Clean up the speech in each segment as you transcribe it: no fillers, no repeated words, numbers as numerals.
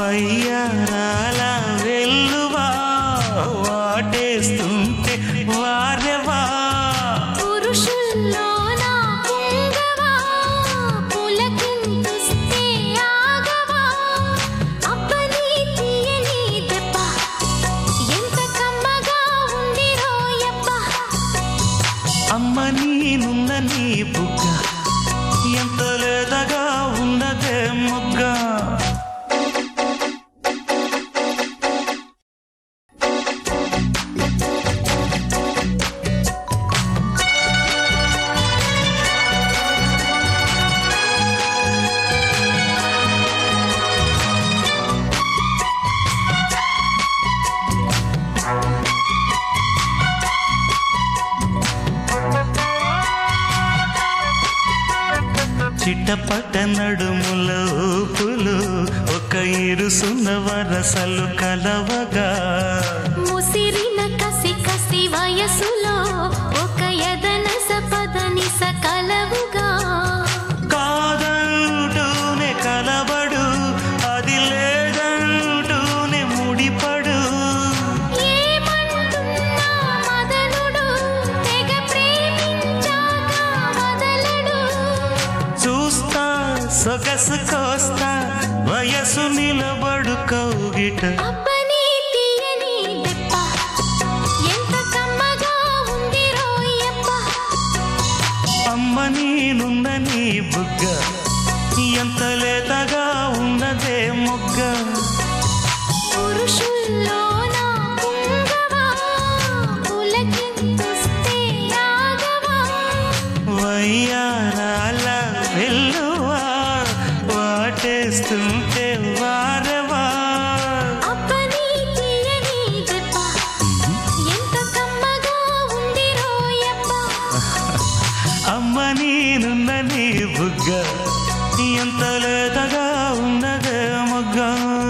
వయ్యారాల వెల్లువా వాటేస్తుంటే వారెవా పురుషుల్లోన పొంగవా పులకింతుస్తే ఆగవా అబ్బని తీయని దెబ్బ ఎంత కమ్మగా ఉంది రోయప్ప అమ్మ నీనున్న నీ బుగ్గ ఎంత లేదగా ఉన్నదే మొగ్గ చిట్టపట నడుముల ఊపులు ఒక ఇరుసున్న వరసలు కలవగా ముసిరిన కసి కసి వయసులో ఒక యదనస పదనిస కలవుగా కాదంటూనే కలబడు అది లేదంటూనే ముడిపడు ఏమంటున్నా మదనుడు తెగ ప్రేమించాక వదలడు చూస్తా సొగసు కోస్తా వయసు నిలబడు కౌగిట అబ్బని తీయని దెబ్బ ఎంత కమ్మగా ఉంది రోయప్ప అమ్మ నీనున్న నీ బుగ్గ ఎంత లేతగా ఉన్నదే మొగ్గ పురుషుల్లోన పొంగవా పులకింతుస్తే ఆగవా వయ్యారాల వెల్లువా వాటేస్తుంటే వారెవా అబ్బని తీయని దెబ్బ ఎంత కమ్మగా ఉంది రోయప్ప అమ్మ నీనున్న నీ బుగ్గ ఎంత లేతగా ఉన్నదే మొగ్గ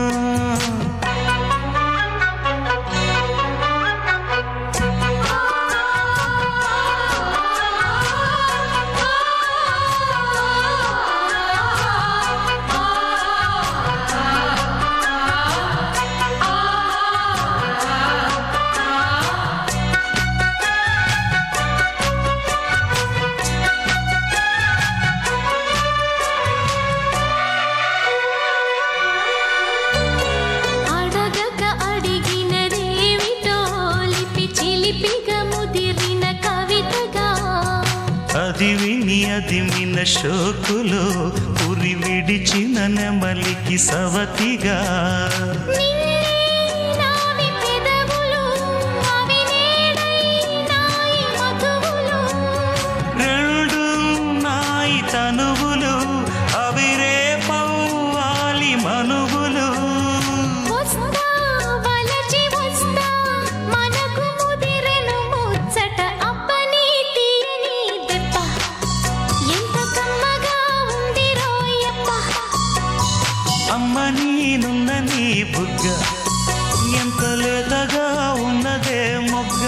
అడగక అడిగినదేమిటో లిపి చిలిపిగా ముదిరిన కవితగా అది విని అది మిన షోకులో ఉరి విడిచిన నెమలికి సవతిగా నిన్నే నావి పెదవులు అవి నేడై నాయి మధువులు రెండు నాయి తనువులు అవి రేపవ్వాలి మనువులు వస్తా వలచి వస్తా మనకు ముదిరెను ముచ్చట అబ్బని తీయని దెబ్బ ఎంత కమ్మగా ఉంది రోయప్ప అమ్మ నీనున్న నీ బుగ్గ ఎంత లేతగా ఉన్నదే మొగ్గ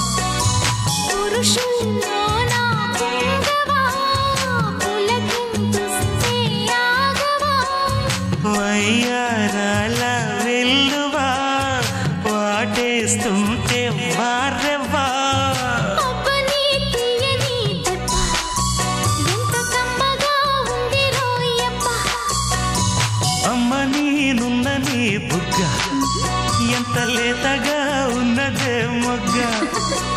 పురుషుల్లోన పొంగవా పులకింతుస్తే ఆగవా వయ్యారాల వెల్లువా వాటేస్తుంటే వారెవా అబ్బని తీయని దెబ్బ ఎంత కమ్మగా ఉంది రోయప్ప అమ్మ నీనున్న నీ బుగ్గ ఎంత లేతగా ఉన్నదే మొగ్గ